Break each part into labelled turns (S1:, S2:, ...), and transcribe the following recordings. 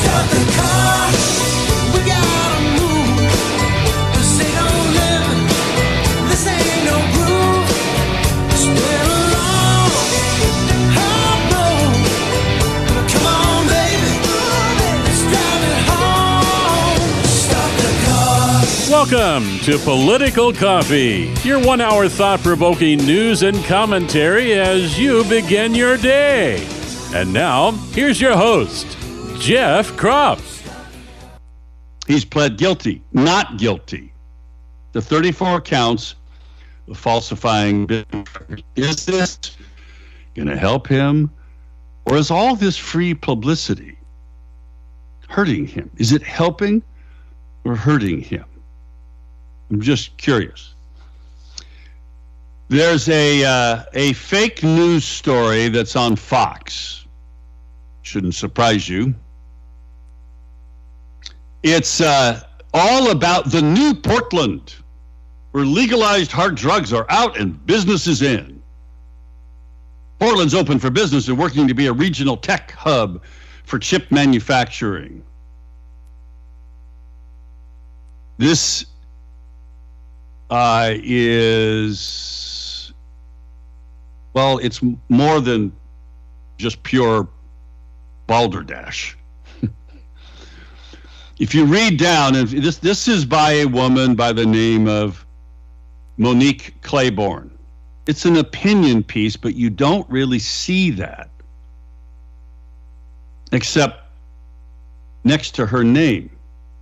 S1: Start the car, we gotta move. This ain't no living, this ain't no groove. It's been a long, hard road. Come on, baby, let's drive it home. Start the car.
S2: Welcome to Political Coffee, your 1 hour thought-provoking news and commentary as you begin your day. And now, here's your host, Jeff Kropf.
S3: He's pled guilty, not guilty, to 34 counts of falsifying business records. Is this going to help him, or is all this free publicity hurting him? Is it helping or hurting him? I'm just curious. There's a fake news story that's on Fox. Shouldn't surprise you. It's all about the new Portland, where legalized hard drugs are out and business is in. Portland's open for business and working to be a regional tech hub for chip manufacturing. This is, well, it's more than just pure balderdash. If you read down, and this is by a woman by the name of Monique Claiborne. It's an opinion piece, but you don't really see that, except next to her name.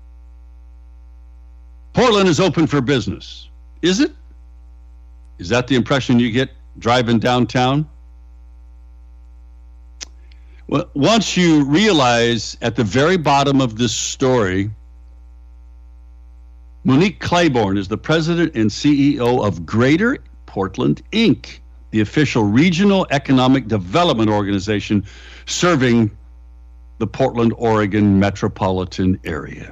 S3: Portland is open for business. Is it? Is that the impression you get driving downtown? Well, once you realize at the very bottom of this story, Monique Claiborne is the president and CEO of Greater Portland, Inc., the official regional economic development organization serving the Portland, Oregon metropolitan area.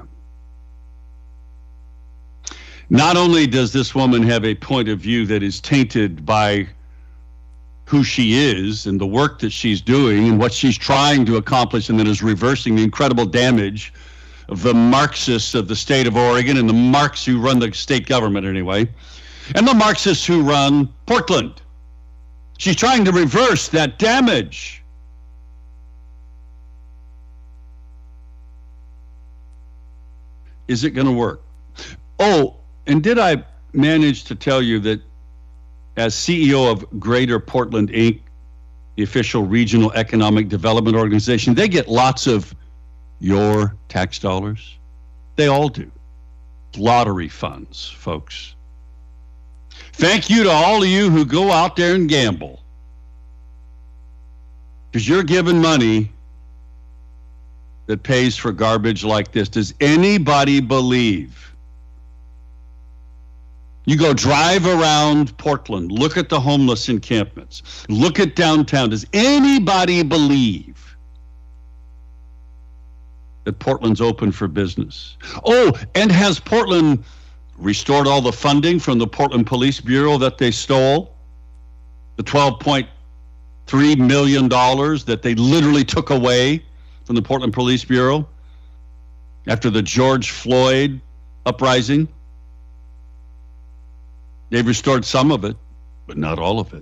S3: Not only does this woman have a point of view that is tainted by who she is and the work that she's doing and what she's trying to accomplish, and that is reversing the incredible damage of the Marxists of the state of Oregon and the Marxists who run the state government anyway, and the Marxists who run Portland. She's trying to reverse that damage. Is it going to work? Oh, and did I manage to tell you that as CEO of Greater Portland, Inc., the official regional economic development organization, they get lots of your tax dollars. They all do. Lottery funds, folks. Thank you to all of you who go out there and gamble, because you're giving money that pays for garbage like this. Does anybody believe? You go drive around Portland, look at the homeless encampments, look at downtown. Does anybody believe that Portland's open for business? Oh, and has Portland restored all the funding from the Portland Police Bureau that they stole? The $12.3 million that they literally took away from the Portland Police Bureau after the George Floyd uprising? They've restored some of it, but not all of it.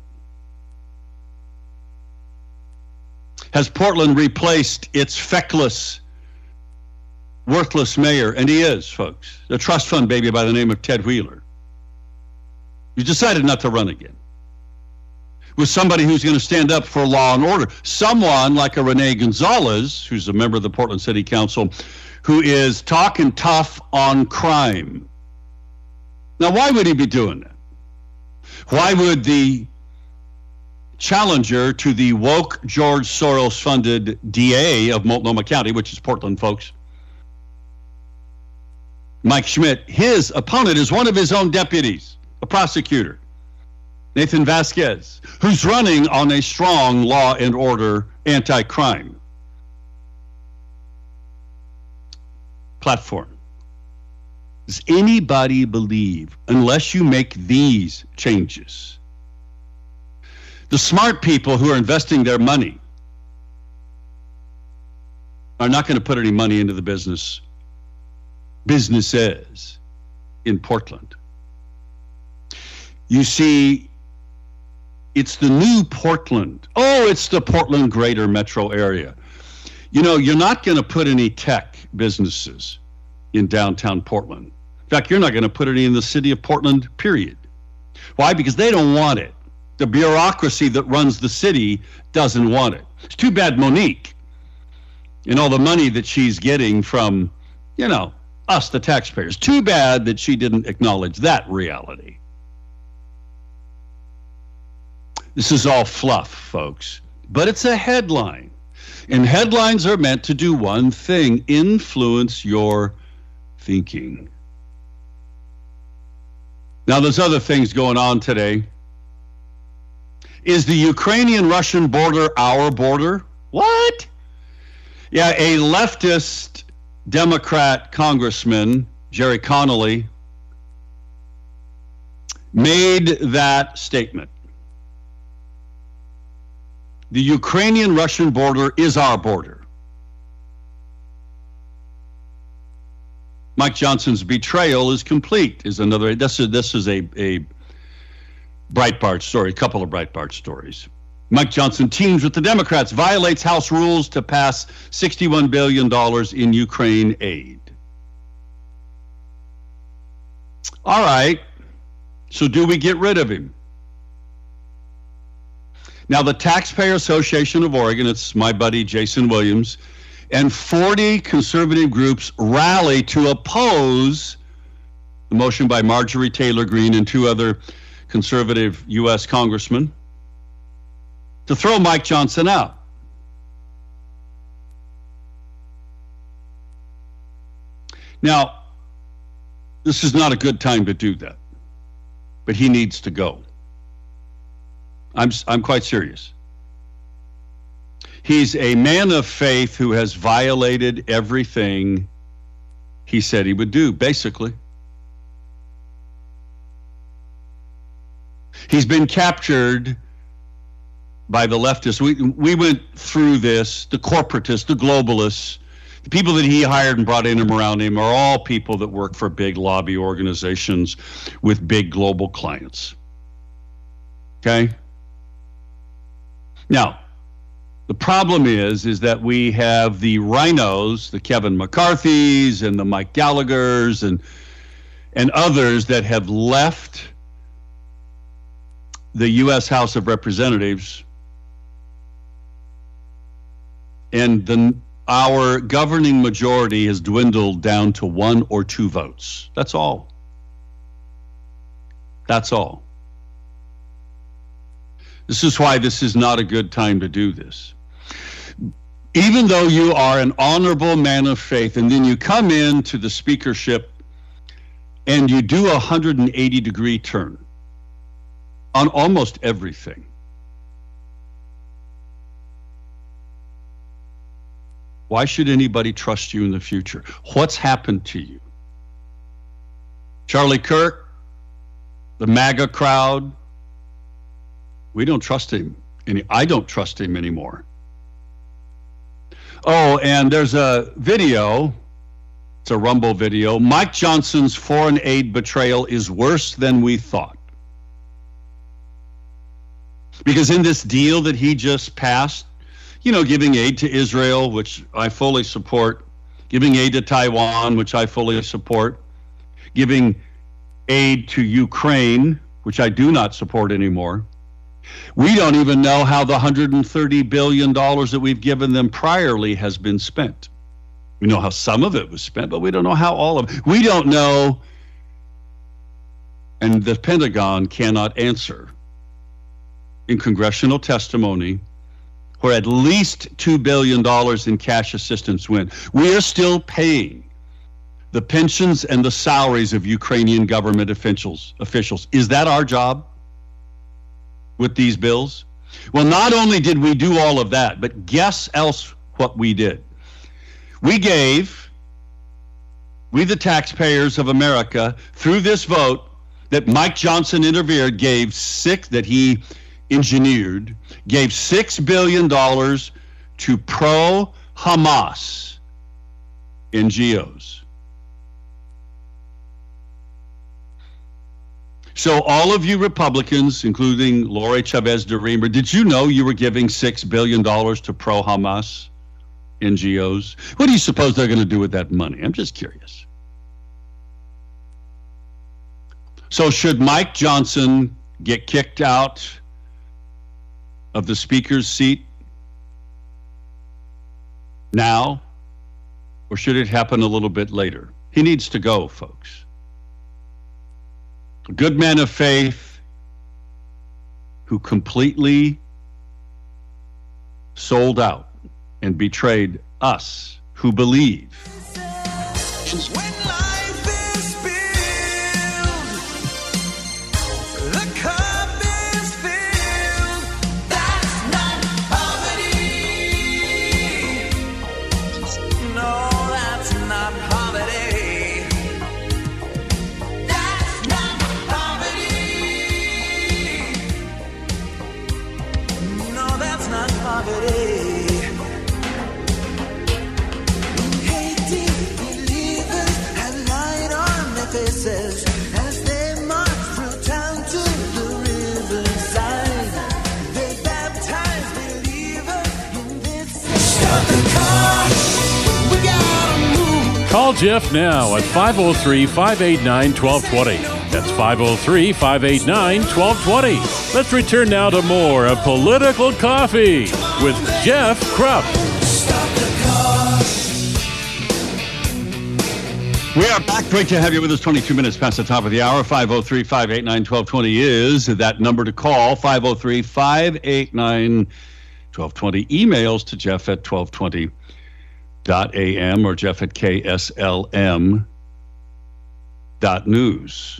S3: Has Portland replaced its feckless, worthless mayor? And he is, folks. A trust fund baby by the name of Ted Wheeler. He decided not to run again. With somebody who's going to stand up for law and order. Someone like a Renee Gonzalez, who's a member of the Portland City Council, who is talking tough on crime. Now, why would he be doing that? Why would the challenger to the woke George Soros-funded DA of Multnomah County, which is Portland, folks, Mike Schmidt, his opponent is one of his own deputies, a prosecutor, Nathan Vasquez, who's running on a strong law and order anti-crime platform. Does anybody believe, unless you make these changes, the smart people who are investing their money are not going to put any money into the businesses in Portland. You see, it's the new Portland. Oh, it's the Portland greater metro area. You know, you're not going to put any tech businesses in downtown Portland. In fact, you're not going to put any in the city of Portland, period. Why? Because they don't want it. The bureaucracy that runs the city doesn't want it. It's too bad Monique and all the money that she's getting from, you know, us, the taxpayers. Too bad that she didn't acknowledge that reality. This is all fluff, folks, but it's a headline. And headlines are meant to do one thing: influence your thinking. Now, there's other things going on today. Is the Ukrainian-Russian border our border? What? Yeah, a leftist Democrat congressman, Jerry Connolly, made that statement. The Ukrainian-Russian border is our border. Mike Johnson's betrayal is complete, is another. This is a Breitbart story, a couple of Breitbart stories. Mike Johnson teams with the Democrats, violates House rules to pass $61 billion in Ukraine aid. All right, so do we get rid of him? Now, the Taxpayer Association of Oregon, it's my buddy Jason Williams, and 40 conservative groups rally to oppose the motion by Marjorie Taylor Greene and two other conservative U.S. congressmen to throw Mike Johnson out. Now, this is not a good time to do that, but he needs to go. I'm quite serious. He's a man of faith who has violated everything he said he would do, basically. He's been captured by the leftists. We went through this. The corporatists, the globalists, the people that he hired and brought in and around him are all people that work for big lobby organizations with big global clients. Okay? Now, the problem is that we have the rhinos, the Kevin McCarthys and the Mike Gallaghers and others that have left the U.S. House of Representatives, and our governing majority has dwindled down to 1 or 2 votes. That's all. That's all. This is why this is not a good time to do this. Even though you are an honorable man of faith, and then you come into the speakership and you do a 180-degree turn on almost everything. Why should anybody trust you in the future? What's happened to you? Charlie Kirk, the MAGA crowd, we don't trust him. I don't trust him anymore. Oh, and there's a video. It's a Rumble video. Mike Johnson's foreign aid betrayal is worse than we thought. Because in this deal that he just passed, you know, giving aid to Israel, which I fully support, giving aid to Taiwan, which I fully support, giving aid to Ukraine, which I do not support anymore. We don't even know how the $130 billion that we've given them priorly has been spent. We know how some of it was spent, but we don't know how all of it. We don't know, and the Pentagon cannot answer in congressional testimony where at least $2 billion in cash assistance went. We are still paying the pensions and the salaries of Ukrainian government officials. Is that our job with these bills? Well, not only did we do all of that, but guess else what we did. We, the taxpayers of America, through this vote that Mike Johnson interfered, gave $6 billion to pro-Hamas NGOs. So all of you Republicans, including Lori Chavez de Reamer, did you know you were giving $6 billion to pro-Hamas NGOs? What do you suppose they're going to do with that money? I'm just curious. So should Mike Johnson get kicked out of the speaker's seat now, or should it happen a little bit later? He needs to go, folks. A good man of faith who completely sold out and betrayed us who believe.
S1: When life is filled, the cup is filled. That's not poverty. No, that's not poverty. That's not poverty. No, that's not poverty. As they march through town to the riverside, they baptize believers in this. Stop the car, we gotta move.
S2: Call Jeff now at 503-589-1220. That's 503-589-1220. Let's return now to more of Political Coffee with Jeff Krupp.
S1: Stop the car.
S3: We are back. Great to have you with us. 22 minutes past the top of the hour. 503-589-1220 is that number to call. 503-589-1220. Emails to Jeff at 1220.am or Jeff at KSLM.news.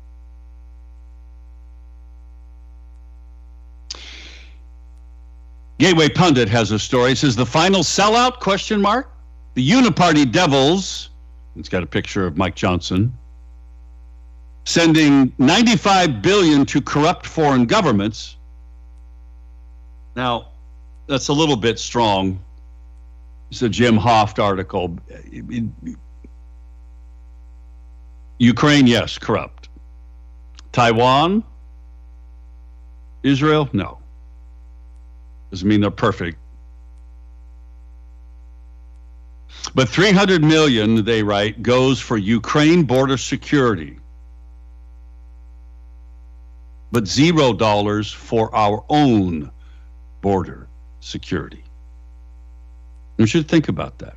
S3: Gateway Pundit has a story. It says the final sellout, question mark. The Uniparty Devils, it's got a picture of Mike Johnson, sending $95 billion to corrupt foreign governments. Now, that's a little bit strong. It's a Jim Hoft article. Ukraine, yes, corrupt. Taiwan? Israel? No. Doesn't mean they're perfect. But $300 million, they write, goes for Ukraine border security. But $0 for our own border security. You should think about that.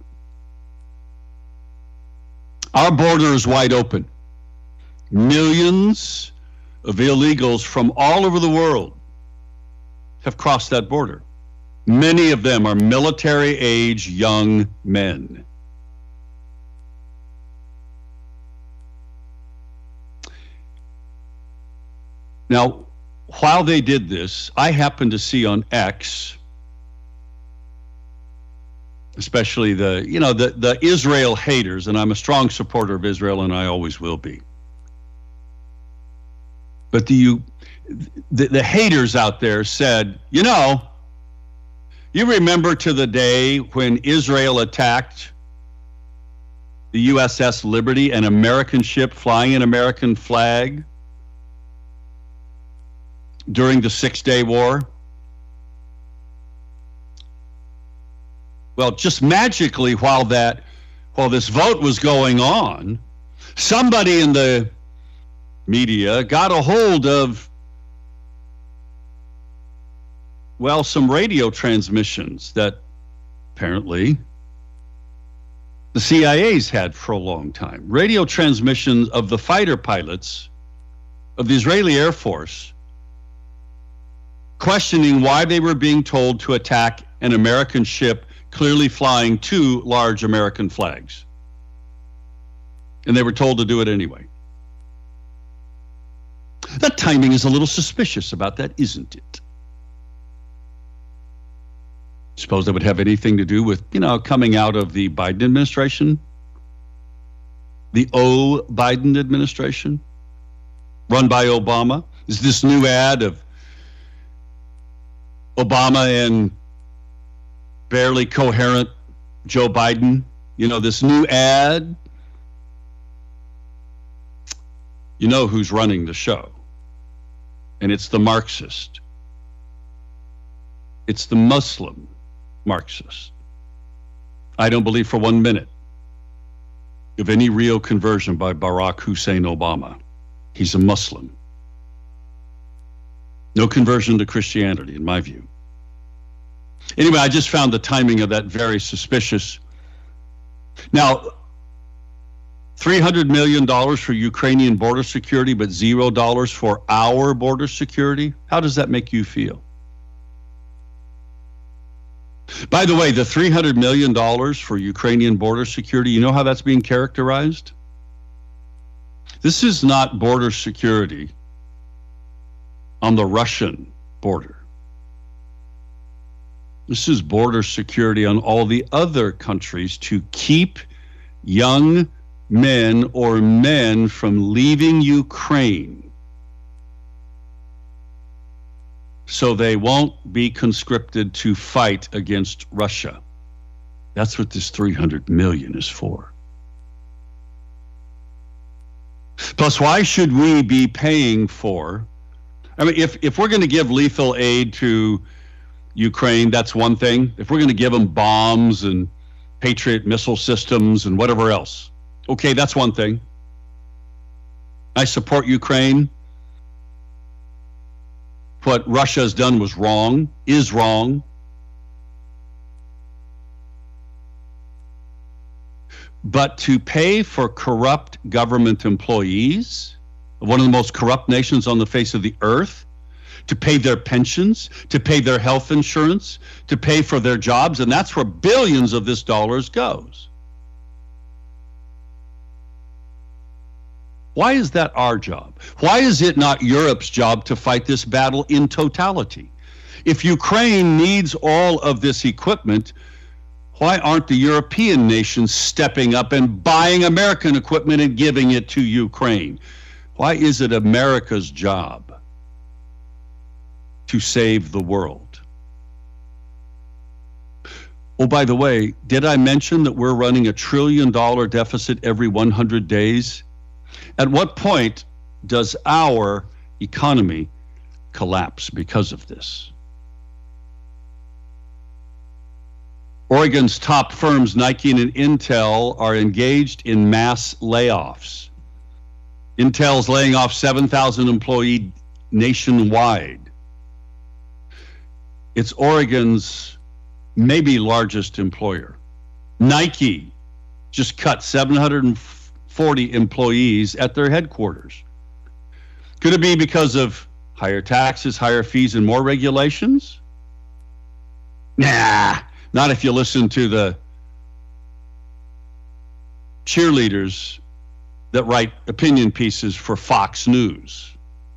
S3: Our border is wide open. Millions of illegals from all over the world have crossed that border. Many of them are military-age young men. Now, while they did this, I happened to see on X, especially the Israel haters, and I'm a strong supporter of Israel, and I always will be. But the haters out there said, you remember to the day when Israel attacked the USS Liberty, an American ship flying an American flag during the Six-Day War? Well, just magically, while this vote was going on, somebody in the media got a hold of some radio transmissions that apparently the CIA's had for a long time. Radio transmissions of the fighter pilots of the Israeli Air Force questioning why they were being told to attack an American ship clearly flying two large American flags. And they were told to do it anyway. That timing is a little suspicious about that, isn't it? Suppose that would have anything to do with, coming out of the Biden administration? The Biden administration? Run by Obama? Is this new ad of Obama and barely coherent Joe Biden You know, this new ad, you know who's running the show. And it's the Marxist. It's the Muslim Marxist. I don't believe for 1 minute of any real conversion by Barack Hussein Obama. He's a Muslim. No conversion to Christianity, in my view. Anyway, I just found the timing of that very suspicious. Now, $300 million for Ukrainian border security, but $0 for our border security. How does that make you feel? By the way, the $300 million for Ukrainian border security, you know how that's being characterized? This is not border security on the Russian border. This is border security on all the other countries to keep young men or men from leaving Ukraine so they won't be conscripted to fight against Russia. That's what this 300 million is for. Plus, why should we be paying for, I mean, if we're going to give lethal aid to Ukraine, that's one thing. If we're going to give them bombs and Patriot missile systems and whatever else, okay, that's one thing. I support Ukraine. What Russia has done was wrong, is wrong. But to pay for corrupt government employees, one of the most corrupt nations on the face of the earth, to pay their pensions, to pay their health insurance, to pay for their jobs, and that's where billions of this dollars goes. Why is that our job? Why is it not Europe's job to fight this battle in totality? If Ukraine needs all of this equipment, why aren't the European nations stepping up and buying American equipment and giving it to Ukraine? Why is it America's job to save the world? Oh, by the way, did I mention that we're running $1 trillion deficit every 100 days? At what point does our economy collapse because of this? Oregon's top firms, Nike and Intel, are engaged in mass layoffs. Intel's laying off 7,000 employees nationwide. It's Oregon's maybe largest employer. Nike just cut 740 employees at their headquarters. Could it be because of higher taxes, higher fees, and more regulations? Nah, not if you listen to the cheerleaders that write opinion pieces for Fox News.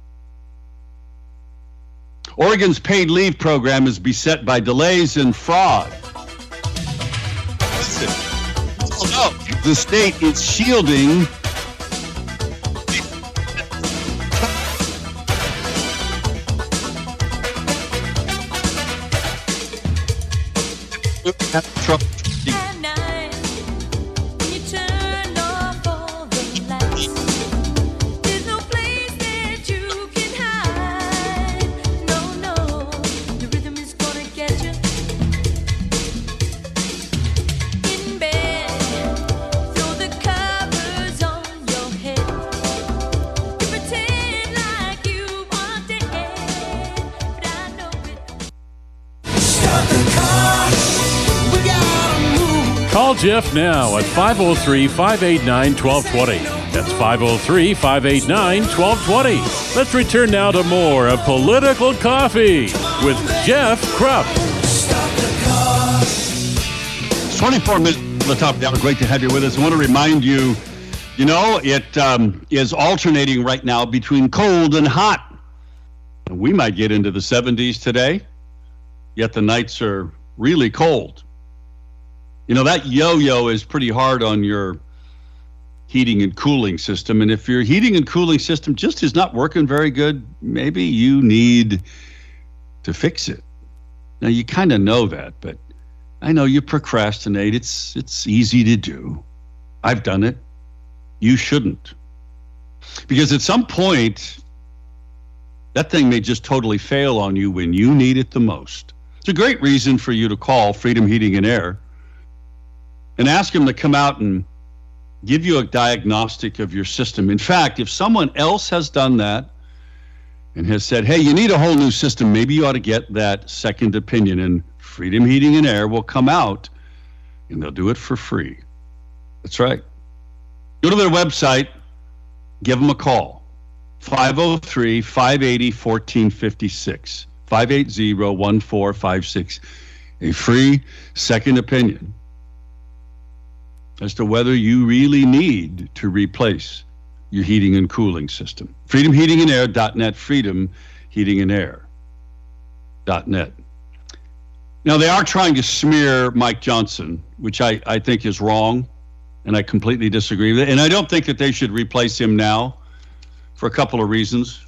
S3: Oregon's paid leave program is beset by delays and fraud. Listen, the state is shielding Trump.
S2: Call Jeff now at 503-589-1220. That's 503-589-1220. Let's return now to more of Political Coffee with Jeff Krupp.
S3: It's 24 minutes to the top of the hour. Great to have you with us. I want to remind you, it is alternating right now between cold and hot. We might get into the 70s today, yet the nights are really cold. That yo-yo is pretty hard on your heating and cooling system. And if your heating and cooling system just is not working very good, maybe you need to fix it. Now, you kind of know that, but I know you procrastinate. It's easy to do. I've done it. You shouldn't. Because at some point, that thing may just totally fail on you when you need it the most. It's a great reason for you to call Freedom Heating and Air and ask them to come out and give you a diagnostic of your system. In fact, if someone else has done that and has said, hey, you need a whole new system, maybe you ought to get that second opinion, and Freedom Heating and Air will come out and they'll do it for free. That's right. Go to their website, give them a call. 503-580-1456. 580-1456. A free second opinion as to whether you really need to replace your heating and cooling system. FreedomHeatingandAir.net, FreedomHeatingandAir.net. Now, they are trying to smear Mike Johnson, which I think is wrong, and I completely disagree with it. And I don't think that they should replace him now for a couple of reasons.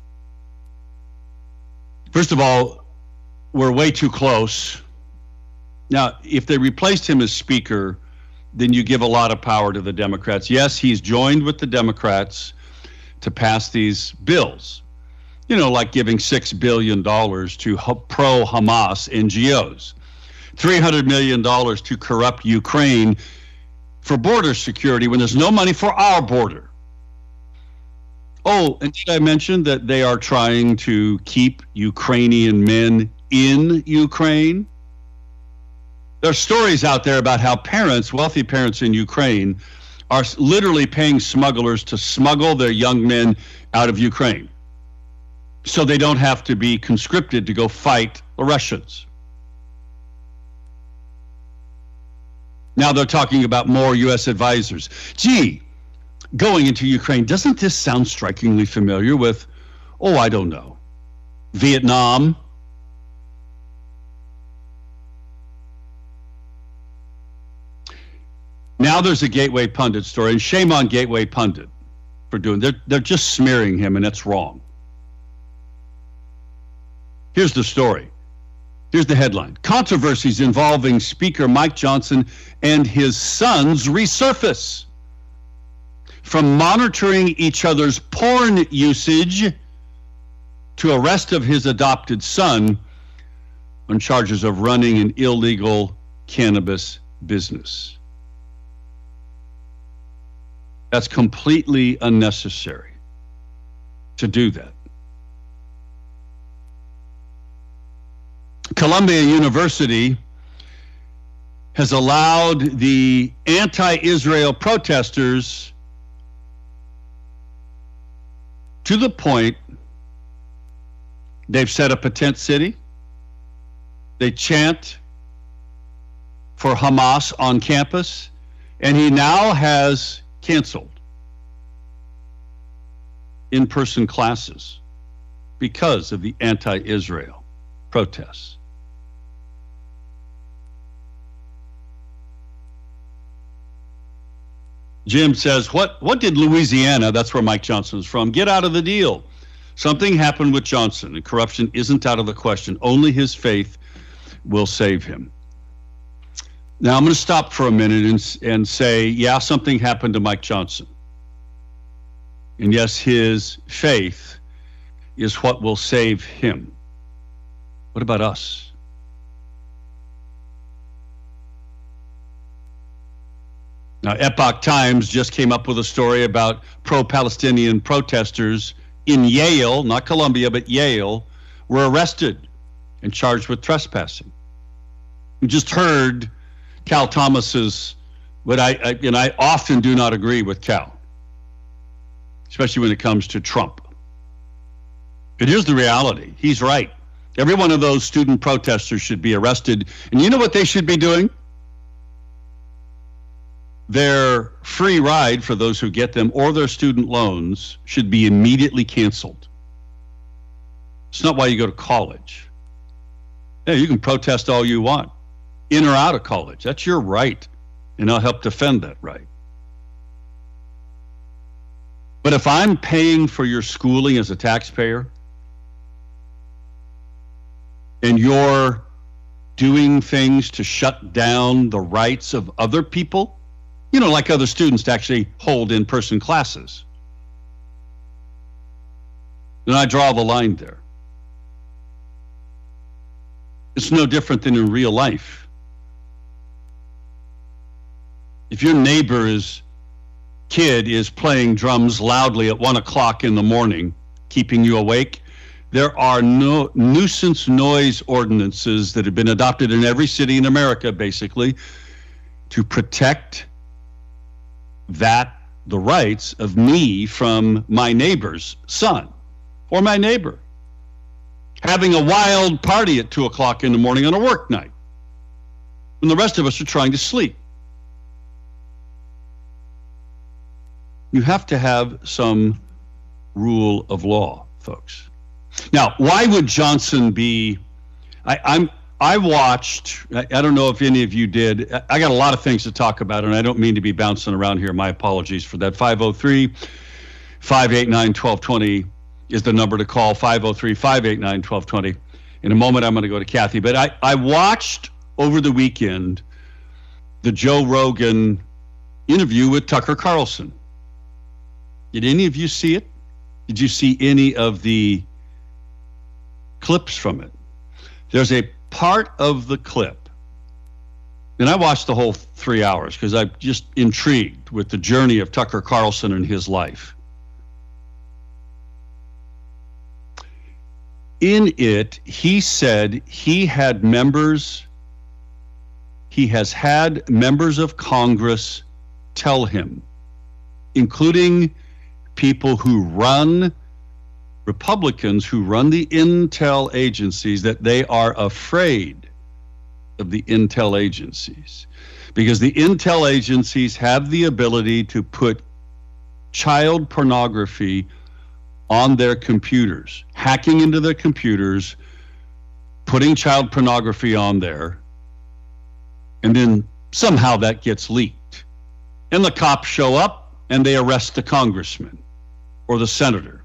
S3: First of all, we're way too close. Now, if they replaced him as Speaker, then you give a lot of power to the Democrats. Yes, he's joined with the Democrats to pass these bills, like giving $6 billion to pro-Hamas NGOs, $300 million to corrupt Ukraine for border security when there's no money for our border. Oh, and did I mention that they are trying to keep Ukrainian men in Ukraine? There are stories out there about how parents, wealthy parents in Ukraine, are literally paying smugglers to smuggle their young men out of Ukraine so they don't have to be conscripted to go fight the Russians. Now they're talking about more U.S. advisors. Gee, going into Ukraine, doesn't this sound strikingly familiar with, I don't know, Vietnam? Now there's a Gateway Pundit story, and shame on Gateway Pundit for doing. They're just smearing him, and that's wrong. Here's the story. Here's the headline. Controversies involving Speaker Mike Johnson and his sons resurface. From monitoring each other's porn usage to arrest of his adopted son on charges of running an illegal cannabis business. That's completely unnecessary to do that. Columbia University has allowed the anti-Israel protesters to the point they've set up a tent city. They chant for Hamas on campus, and he now has canceled in-person classes because of the anti-Israel protests. Jim says, what did Louisiana, that's where Mike Johnson's from, get out of the deal? Something happened with Johnson, and corruption isn't out of the question. Only his faith will save him. Now, I'm going to stop for a minute and say, yeah, something happened to Mike Johnson. And yes, his faith is what will save him. What about us? Now, Epoch Times just came up with a story about pro-Palestinian protesters in Yale, not Columbia, but Yale, were arrested and charged with trespassing. We just heard Cal Thomas's, but I often do not agree with Cal, especially when it comes to Trump. But here's the reality. He's right. Every one of those student protesters should be arrested. And you know what they should be doing? Their free ride for those who get them or their student loans should be immediately canceled. It's not why you go to college. Yeah, you can protest all you want, in or out of college. That's your right, and I'll help defend that right. But if I'm paying for your schooling as a taxpayer, and your doing things to shut down the rights of other people, like other students to actually hold in-person classes, then I draw the line there. It's no different than in real life. If your neighbor's kid is playing drums loudly at 1 o'clock in the morning, keeping you awake, there are no nuisance noise ordinances that have been adopted in every city in America, basically, to protect the rights of me from my neighbor's son or my neighbor having a wild party at 2 o'clock in the morning on a work night when the rest of us are trying to sleep. You have to have some rule of law, folks. Now, why would Johnson be? I watched. I don't know if any of you did. I got a lot of things to talk about, and I don't mean to be bouncing around here. My apologies for that. 503-589-1220 is the number to call. 503-589-1220. In a moment, I'm going to go to Kathy. But I watched over the weekend the Joe Rogan interview with Tucker Carlson. Did any of you see it? Did you see any of the clips from it? There's a part of the clip, and I watched the whole 3 hours because I'm just intrigued with the journey of Tucker Carlson and his life. In it, he said he has had members of Congress tell him, including people who run, Republicans who run the intel agencies, that they are afraid of the intel agencies because the intel agencies have the ability to put child pornography on their computers, hacking into their computers, putting child pornography on there, and then somehow that gets leaked. And the cops show up and they arrest the congressman or the senator.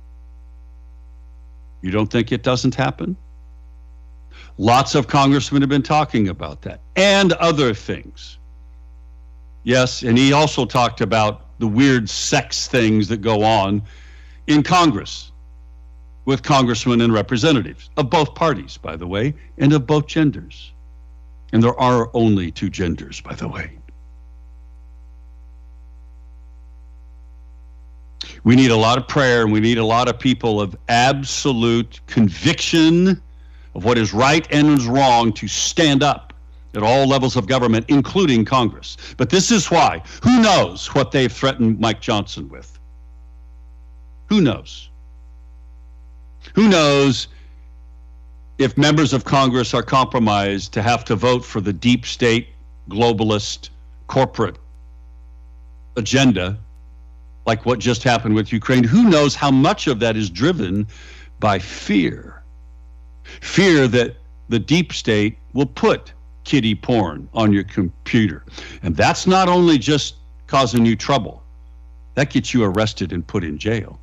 S3: You don't think it doesn't happen? Lots of congressmen have been talking about that and other things. Yes, and he also talked about the weird sex things that go on in Congress with congressmen and representatives of both parties, by the way, and of both genders. And there are only two genders, by the way. We need a lot of prayer, and we need a lot of people of absolute conviction of what is right and is wrong to stand up at all levels of government, including Congress. But this is why. Who knows what they've threatened Mike Johnson with? Who knows? Who knows if members of Congress are compromised to have to vote for the deep state, globalist, corporate agenda, like what just happened with Ukraine? Who knows how much of that is driven by fear? Fear that the deep state will put kiddie porn on your computer. And that's not only just causing you trouble, that gets you arrested and put in jail.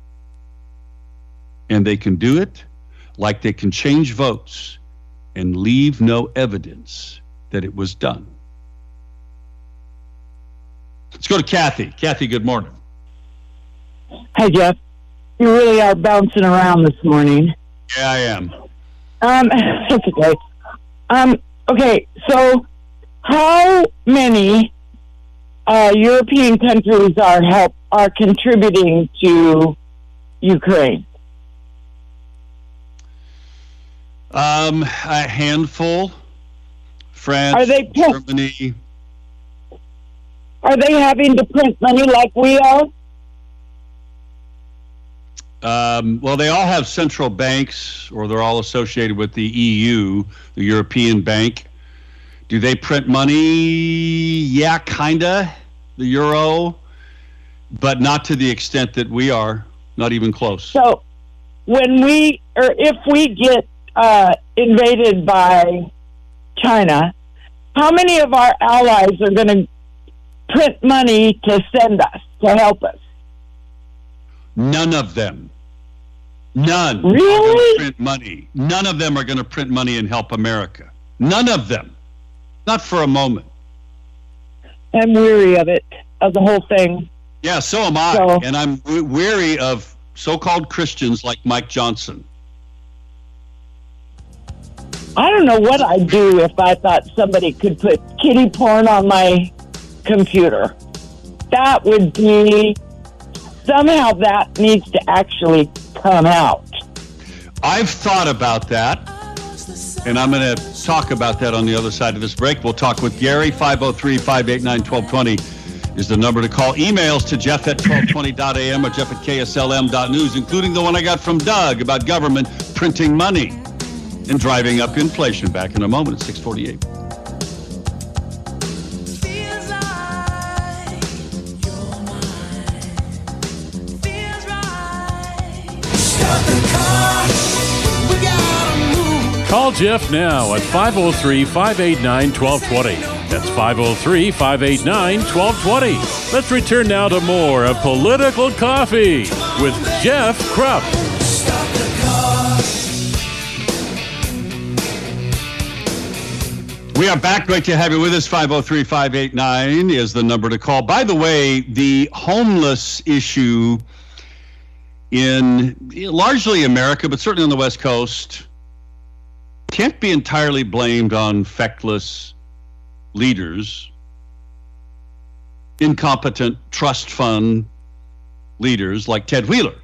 S3: And they can do it like they can change votes and leave no evidence that it was done. Let's go to Kathy. Kathy, good morning.
S4: Hi, Jeff. You really are bouncing around this morning.
S3: Yeah, I am.
S4: That's okay. Okay, so how many European countries are contributing to Ukraine?
S3: A handful. France,
S4: Are they
S3: Germany.
S4: Are they having to print money like we are?
S3: Well, they all have central banks, or they're all associated with the EU, the European Bank. Do they print money? Yeah, kinda. The euro, but not to the extent that we are. Not even close.
S4: So if we get invaded by China, how many of our allies are going to print money to send us, to help us?
S3: None of them. None.
S4: Really?
S3: Print money. None of them are going to print money and help America. None of them. Not for a moment.
S4: I'm weary of it, of the whole thing.
S3: Yeah, so am I.
S4: So-
S3: And I'm weary of so-called Christians like Mike Johnson.
S4: I don't know what I'd do if I thought somebody could put kiddie porn on my computer. That would be, somehow that needs to actually come out.
S3: I've thought about that, and I'm going to talk about that on the other side of this break. We'll talk with Gary. 503-589-1220 is the number to call. Emails to Jeff at 1220.am or Jeff at KSLM.news, including the one I got from Doug about government printing money and driving up inflation. Back in a moment at 6:48.
S1: Feels like you're mine. Feels right. Start the car. We gotta move.
S2: Call Jeff now at 503-589-1220. That's 503-589-1220. Let's return now to more of Political Coffee with Jeff Krupp.
S1: Start the car.
S3: We are back. Great to have you with us. 503-589 is the number to call. By the way, the homeless issue in largely America, but certainly on the West Coast, can't be entirely blamed on feckless leaders, incompetent trust fund leaders like Ted Wheeler.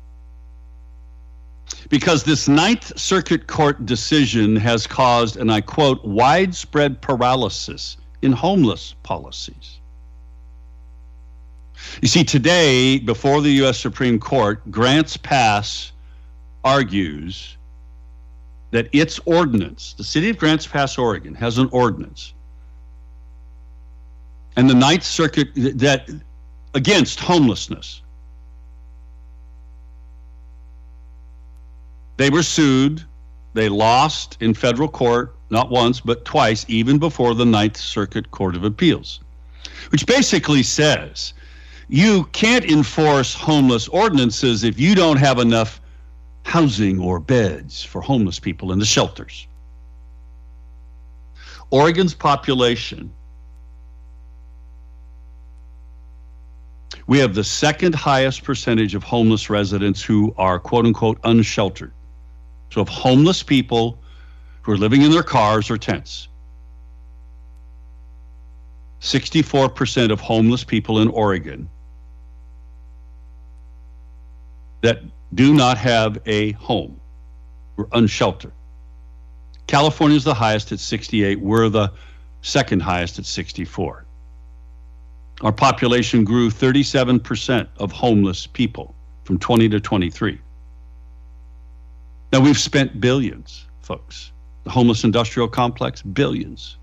S3: Because this Ninth Circuit Court decision has caused, and I quote, widespread paralysis in homeless policies. You see, today, before the U.S. Supreme Court, Grants Pass argues that its ordinance, the city of Grants Pass, Oregon, has an ordinance, and the Ninth Circuit, that against homelessness. They were sued. They lost in federal court, not once, but twice, even before the Ninth Circuit Court of Appeals, which basically says you can't enforce homeless ordinances if you don't have enough housing or beds for homeless people in the shelters. Oregon's population, we have the second highest percentage of homeless residents who are quote unquote unsheltered. So of homeless people who are living in their cars or tents, 64% of homeless people in Oregon that do not have a home or unsheltered. California is the highest at 68. We're the second highest at 64. Our population grew 37% of homeless people from 20 to 23. Now, we've spent billions, folks. The homeless industrial complex, billions.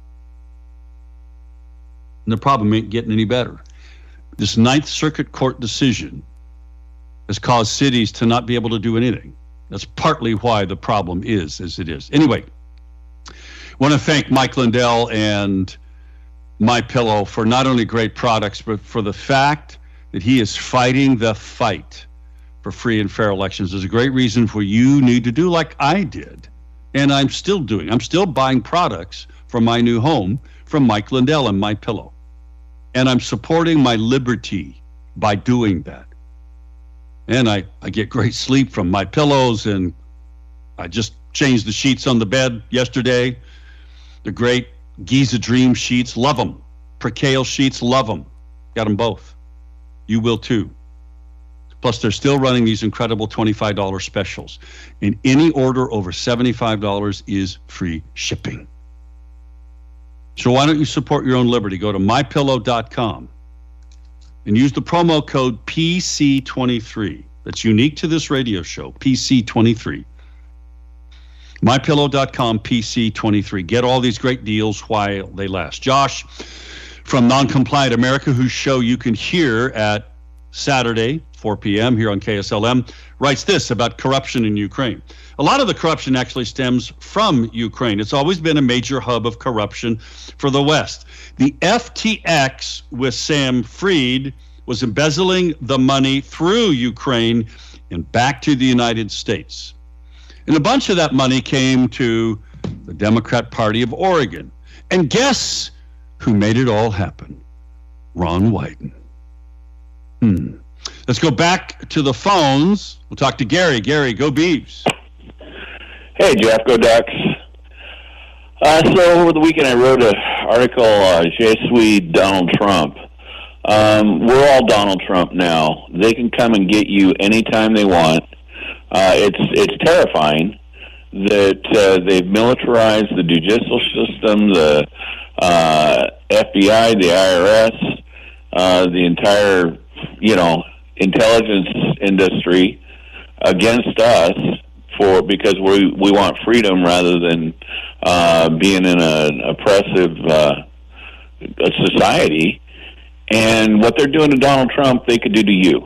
S3: And the problem ain't getting any better. This Ninth Circuit Court decision has caused cities to not be able to do anything. That's partly why the problem is as it is. Anyway, I want to thank Mike Lindell and MyPillow for not only great products, but for the fact that he is fighting the fight for free and fair elections. There's a great reason for you need to do like I did, and I'm still doing. I'm still buying products for my new home from Mike Lindell and MyPillow, and I'm supporting my liberty by doing that. And I get great sleep from my pillows, and I just changed the sheets on the bed yesterday. The great Giza Dream sheets, love them. Percale sheets, love them. Got them both. You will too. Plus, they're still running these incredible $25 specials. And any order over $75 is free shipping. So why don't you support your own liberty? Go to mypillow.com and use the promo code PC23. That's unique to this radio show, PC23. MyPillow.com, PC23. Get all these great deals while they last. Josh from Noncompliant America, whose show you can hear at Saturday, 4 p.m. here on KSLM, writes this about corruption in Ukraine. A lot of the corruption actually stems from Ukraine. It's always been a major hub of corruption for the West. The FTX with Sam Fried was embezzling the money through Ukraine and back to the United States. And a bunch of that money came to the Democrat Party of Oregon. And guess who made it all happen? Ron Wyden. Let's go back to the phones. We'll talk to Gary. Gary, go Beavs.
S5: Hey, Jeff, go Ducks. So over the weekend I wrote an article, Je suis Donald Trump. We're all Donald Trump now. They can come and get you anytime they want. It's terrifying that they've militarized the judicial system, the FBI, the IRS, the entire, intelligence industry against us because we want freedom rather than being in an oppressive society. And what they're doing to Donald Trump, they could do to you.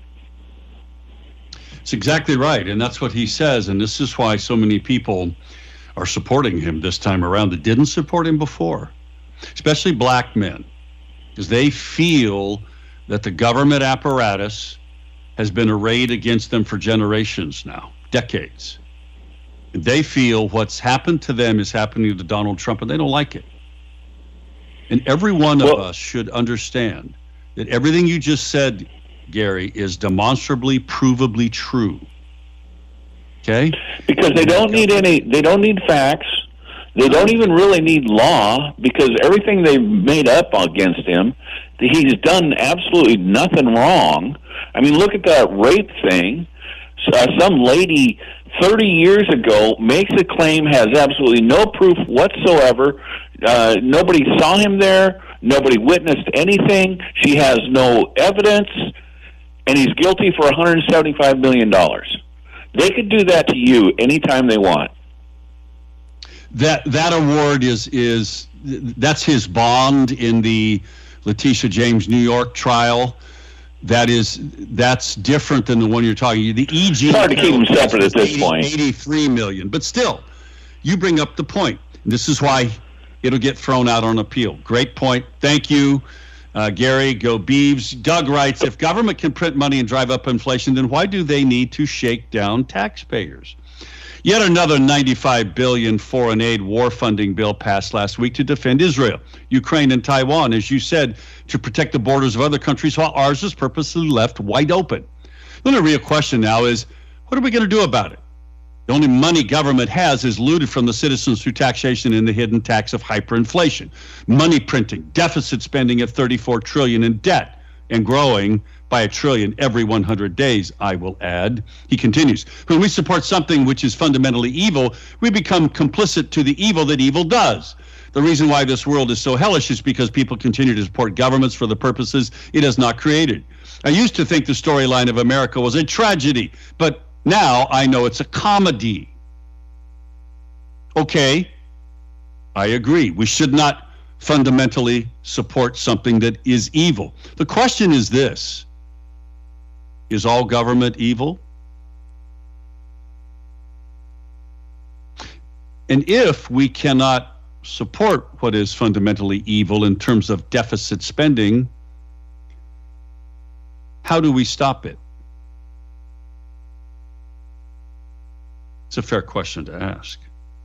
S3: It's exactly right, and that's what he says, and this is why so many people are supporting him this time around that didn't support him before, especially black men, because they feel that the government apparatus has been arrayed against them for generations now, decades. And they feel what's happened to them is happening to Donald Trump, and they don't like it. And every one of us should understand that everything you just said, Gary, is demonstrably, provably true. Okay?
S5: Because they don't need facts. They don't even really need law, because everything they've made up against him, he's done absolutely nothing wrong. I mean, look at that rape thing. Some lady 30 years ago makes a claim, has absolutely no proof whatsoever. Nobody saw him there. Nobody witnessed anything. She has no evidence, and he's guilty for $175 million. They could do that to you anytime they want.
S3: That award is that's his bond in the Letitia James New York trial. That's different than the one you're talking. The EG.
S5: It's hard to keep them separate at this point.
S3: 83 million, but still, you bring up the point. This is why it'll get thrown out on appeal. Great point. Thank you, Gary. Go Beavs. Doug writes, if government can print money and drive up inflation, then why do they need to shake down taxpayers? Yet another $95 billion foreign aid war funding bill passed last week to defend Israel, Ukraine, and Taiwan, as you said, to protect the borders of other countries, while ours is purposely left wide open. The only real question now is, what are we going to do about it? The only money government has is looted from the citizens through taxation and the hidden tax of hyperinflation, money printing, deficit spending at $34 trillion in debt, and growing by $1 trillion every 100 days, I will add. He continues, when we support something which is fundamentally evil, we become complicit to the evil that evil does. The reason why this world is so hellish is because people continue to support governments for the purposes it has not created. I used to think the storyline of America was a tragedy, but now I know it's a comedy. Okay, I agree. We should not fundamentally support something that is evil. The question is this: is all government evil? And if we cannot support what is fundamentally evil in terms of deficit spending, how do we stop it? It's a fair question to ask.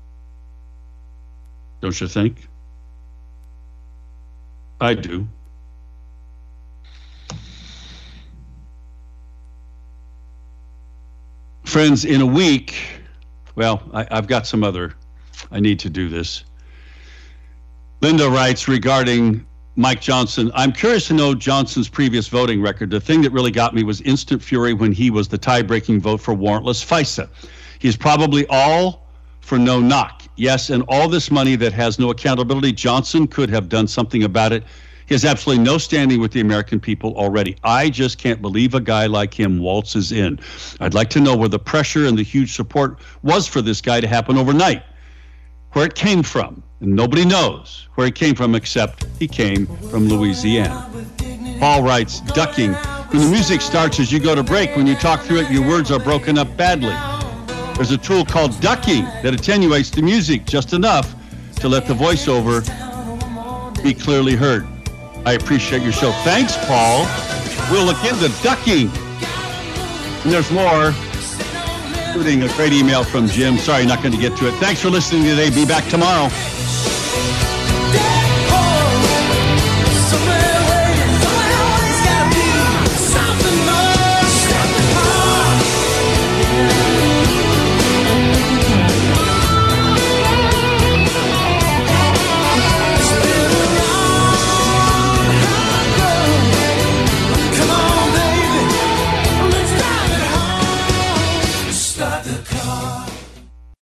S3: Don't you think? I do. Friends, in a week, well, I've got some other, I need to do this. Linda writes regarding Mike Johnson, I'm curious to know Johnson's previous voting record. The thing that really got me was instant fury when he was the tie-breaking vote for warrantless FISA. He's probably all for no knock. Yes, and all this money that has no accountability, Johnson could have done something about it. He has absolutely no standing with the American people already. I just can't believe a guy like him waltzes in. I'd like to know where the pressure and the huge support was for this guy to happen overnight, where it came from. And nobody knows where he came from except he came from Louisiana. Paul writes, ducking. When the music starts as you go to break, when you talk through it, your words are broken up badly. There's a tool called ducking that attenuates the music just enough to let the voiceover be clearly heard. I appreciate your show. Thanks, Paul. We'll look into ducking. And there's more including a great email from Jim. Sorry, not going to get to it. Thanks for listening today. Be back tomorrow.
S1: Somewhere